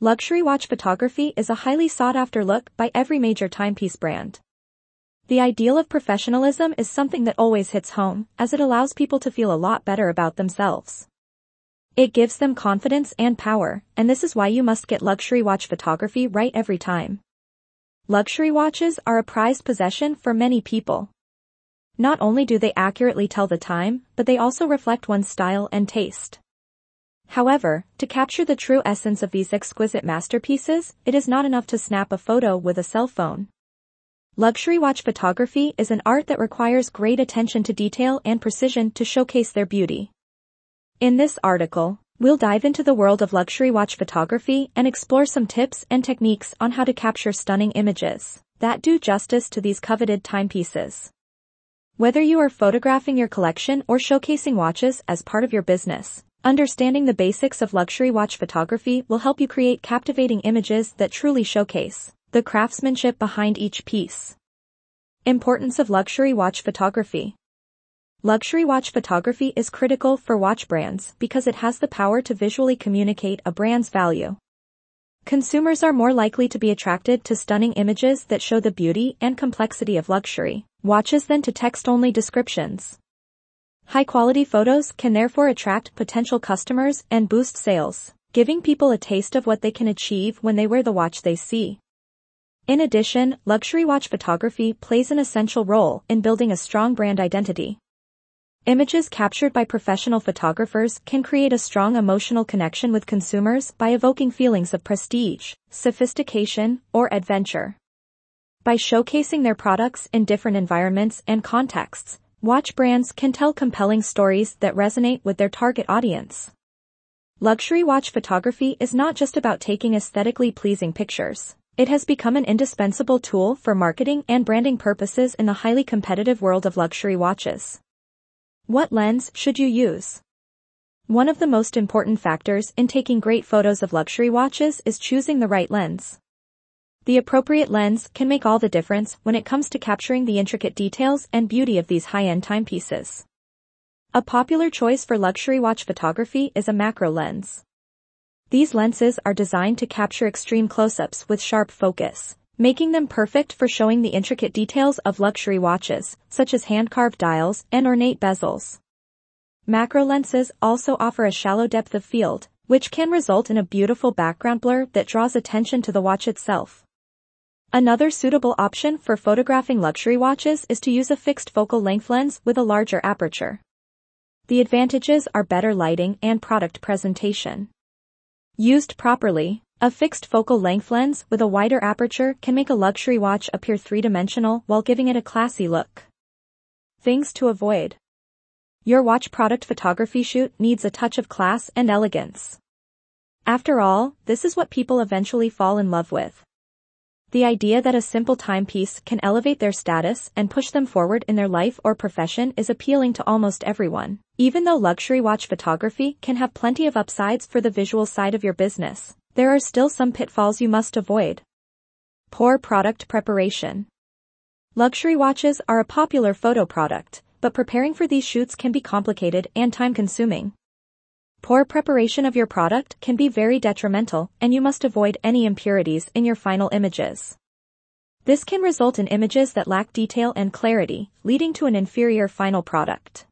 Luxury watch photography is a highly sought-after look by every major timepiece brand. The ideal of professionalism is something that always hits home, as it allows people to feel a lot better about themselves. It gives them confidence and power, and this is why you must get luxury watch photography right every time. Luxury watches are a prized possession for many people. Not only do they accurately tell the time, but they also reflect one's style and taste. However, to capture the true essence of these exquisite masterpieces, it is not enough to snap a photo with a cell phone. Luxury watch photography is an art that requires great attention to detail and precision to showcase their beauty. In this article, we'll dive into the world of luxury watch photography and explore some tips and techniques on how to capture stunning images that do justice to these coveted timepieces. Whether you are photographing your collection or showcasing watches as part of your business, understanding the basics of luxury watch photography will help you create captivating images that truly showcase the craftsmanship behind each piece. Importance of luxury watch photography. Luxury watch photography is critical for watch brands because it has the power to visually communicate a brand's value. Consumers are more likely to be attracted to stunning images that show the beauty and complexity of luxury watches than to text-only descriptions. High-quality photos can therefore attract potential customers and boost sales, giving people a taste of what they can achieve when they wear the watch they see. In addition, luxury watch photography plays an essential role in building a strong brand identity. Images captured by professional photographers can create a strong emotional connection with consumers by evoking feelings of prestige, sophistication, or adventure. By showcasing their products in different environments and contexts, watch brands can tell compelling stories that resonate with their target audience. Luxury watch photography is not just about taking aesthetically pleasing pictures. It has become an indispensable tool for marketing and branding purposes in the highly competitive world of luxury watches. What lens should you use? One of the most important factors in taking great photos of luxury watches is choosing the right lens. The appropriate lens can make all the difference when it comes to capturing the intricate details and beauty of these high-end timepieces. A popular choice for luxury watch photography is a macro lens. These lenses are designed to capture extreme close-ups with sharp focus, making them perfect for showing the intricate details of luxury watches, such as hand-carved dials and ornate bezels. Macro lenses also offer a shallow depth of field, which can result in a beautiful background blur that draws attention to the watch itself. Another suitable option for photographing luxury watches is to use a fixed focal length lens with a larger aperture. The advantages are better lighting and product presentation. Used properly, a fixed focal length lens with a wider aperture can make a luxury watch appear three-dimensional while giving it a classy look. Things to avoid. Your watch product photography shoot needs a touch of class and elegance. After all, this is what people eventually fall in love with. The idea that a simple timepiece can elevate their status and push them forward in their life or profession is appealing to almost everyone. Even though luxury watch photography can have plenty of upsides for the visual side of your business, there are still some pitfalls you must avoid. Poor product preparation. Luxury watches are a popular photo product, but preparing for these shoots can be complicated and time-consuming. Poor preparation of your product can be very detrimental, and you must avoid any impurities in your final images. This can result in images that lack detail and clarity, leading to an inferior final product.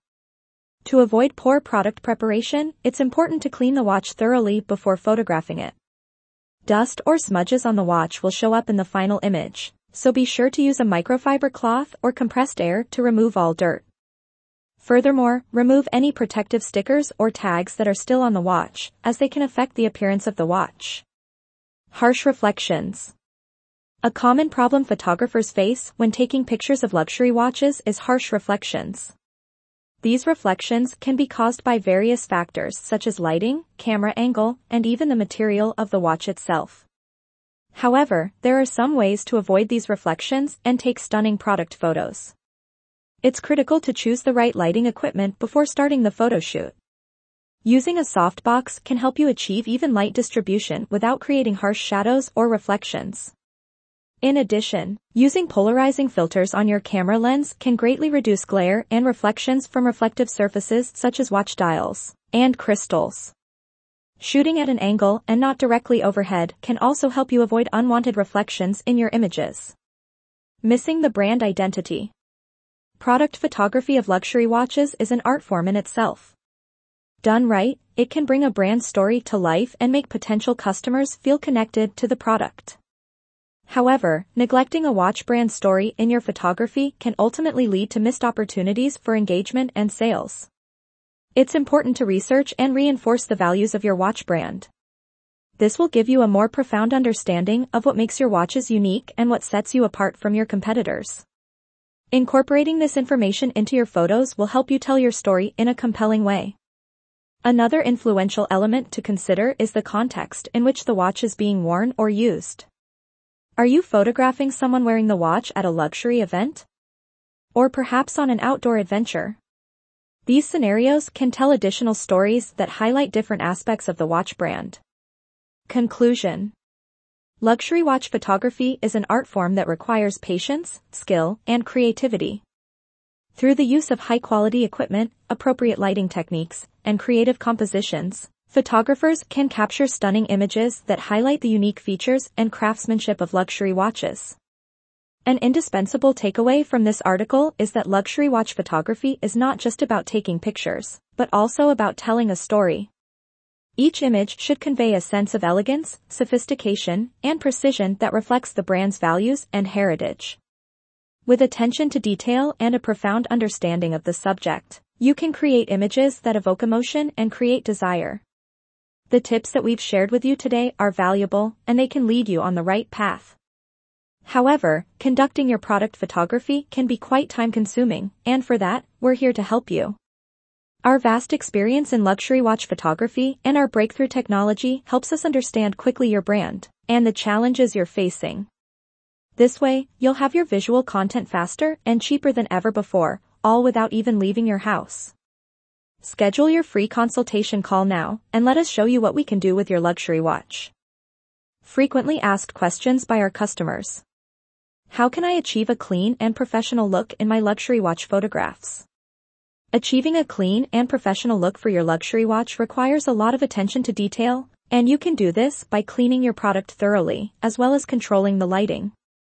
To avoid poor product preparation, it's important to clean the watch thoroughly before photographing it. Dust or smudges on the watch will show up in the final image, so be sure to use a microfiber cloth or compressed air to remove all dirt. Furthermore, remove any protective stickers or tags that are still on the watch, as they can affect the appearance of the watch. Harsh reflections. A common problem photographers face when taking pictures of luxury watches is harsh reflections. These reflections can be caused by various factors such as lighting, camera angle, and even the material of the watch itself. However, there are some ways to avoid these reflections and take stunning product photos. It's critical to choose the right lighting equipment before starting the photo shoot. Using a softbox can help you achieve even light distribution without creating harsh shadows or reflections. In addition, using polarizing filters on your camera lens can greatly reduce glare and reflections from reflective surfaces such as watch dials and crystals. Shooting at an angle and not directly overhead can also help you avoid unwanted reflections in your images. Missing the brand identity. Product photography of luxury watches is an art form in itself. Done right, it can bring a brand story to life and make potential customers feel connected to the product. However, neglecting a watch brand story in your photography can ultimately lead to missed opportunities for engagement and sales. It's important to research and reinforce the values of your watch brand. This will give you a more profound understanding of what makes your watches unique and what sets you apart from your competitors. Incorporating this information into your photos will help you tell your story in a compelling way. Another influential element to consider is the context in which the watch is being worn or used. Are you photographing someone wearing the watch at a luxury event? Or perhaps on an outdoor adventure? These scenarios can tell additional stories that highlight different aspects of the watch brand. Conclusion. Luxury watch photography is an art form that requires patience, skill, and creativity. Through the use of high-quality equipment, appropriate lighting techniques, and creative compositions, photographers can capture stunning images that highlight the unique features and craftsmanship of luxury watches. An indispensable takeaway from this article is that luxury watch photography is not just about taking pictures, but also about telling a story. Each image should convey a sense of elegance, sophistication, and precision that reflects the brand's values and heritage. With attention to detail and a profound understanding of the subject, you can create images that evoke emotion and create desire. The tips that we've shared with you today are valuable, and they can lead you on the right path. However, conducting your product photography can be quite time-consuming, and for that, we're here to help you. Our vast experience in luxury watch photography and our breakthrough technology helps us understand quickly your brand and the challenges you're facing. This way, you'll have your visual content faster and cheaper than ever before, all without even leaving your house. Schedule your free consultation call now, and let us show you what we can do with your luxury watch. Frequently asked questions by our customers. How can I achieve a clean and professional look in my luxury watch photographs? Achieving a clean and professional look for your luxury watch requires a lot of attention to detail, and you can do this by cleaning your product thoroughly, as well as controlling the lighting.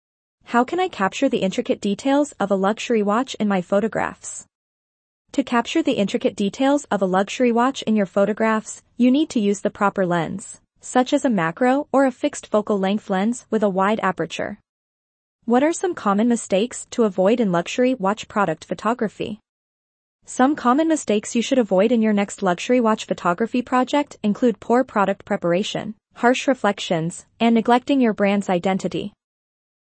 How can I capture the intricate details of a luxury watch in my photographs? To capture the intricate details of a luxury watch in your photographs, you need to use the proper lens, such as a macro or a fixed focal length lens with a wide aperture. What are some common mistakes to avoid in luxury watch product photography? Some common mistakes you should avoid in your next luxury watch photography project include poor product preparation, harsh reflections, and neglecting your brand's identity.